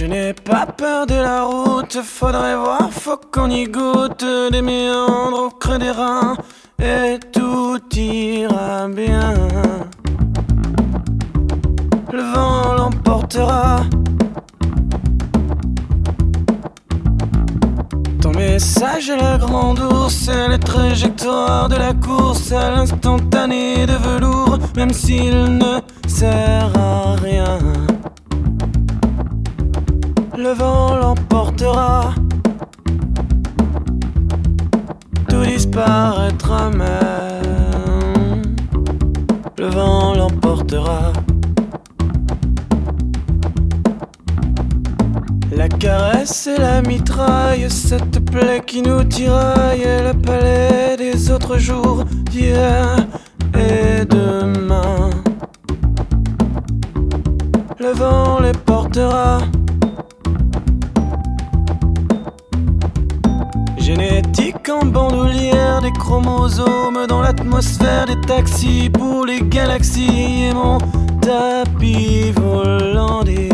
Je n'ai pas peur de la route, faudrait voir, faut qu'on y goûte. Des méandres au creux des reins, et tout ira bien. Le vent l'emportera. Ton message est la grande ours, c'est les trajectoires de la course à l'instantané de velours, même s'il ne sert à rien. Le vent l'emportera, tout disparaîtra même. Le vent l'emportera. La caresse et la mitraille, cette plaie qui nous tiraille, est le palais des autres jours, d'hier et demain. Le vent les portera. Génétique en bandoulière, des chromosomes dans l'atmosphère, des taxis pour les galaxies et mon tapis volant dit.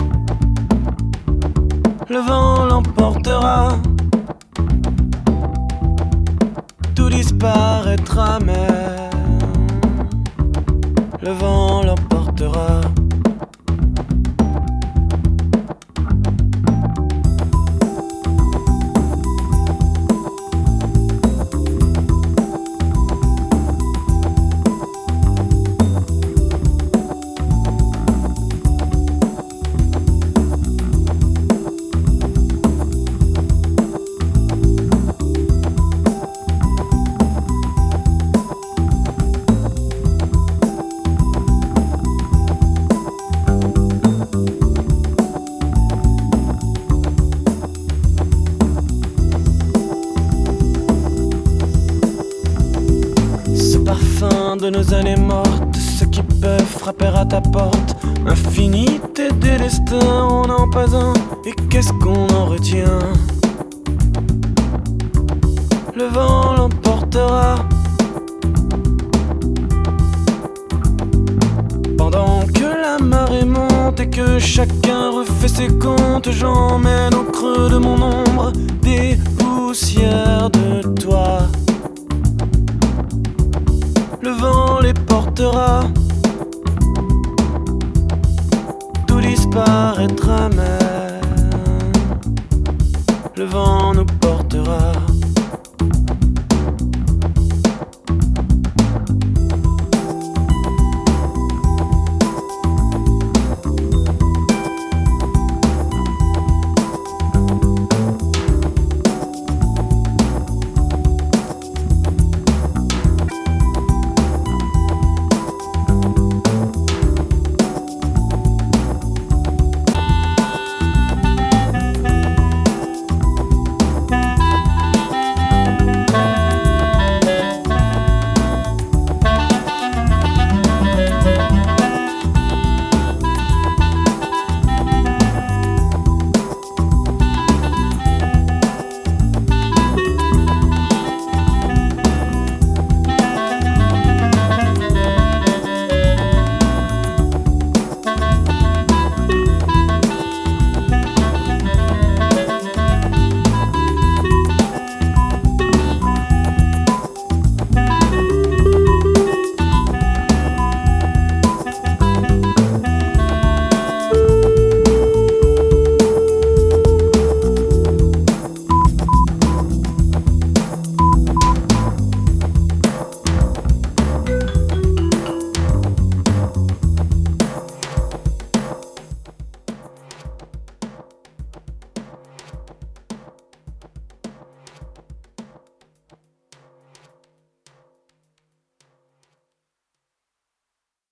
Le vent l'emportera, tout disparaîtra même. Le vent l'emportera. De nos années mortes, ceux qui peuvent frapper à ta porte. Infinité des destins, on n'en pas un. Et qu'est-ce qu'on en retient? Le vent l'emportera. Pendant que la marée monte et que chacun refait ses comptes, j'emmène au creux de mon ombre des poussières de toi. Le vent les portera.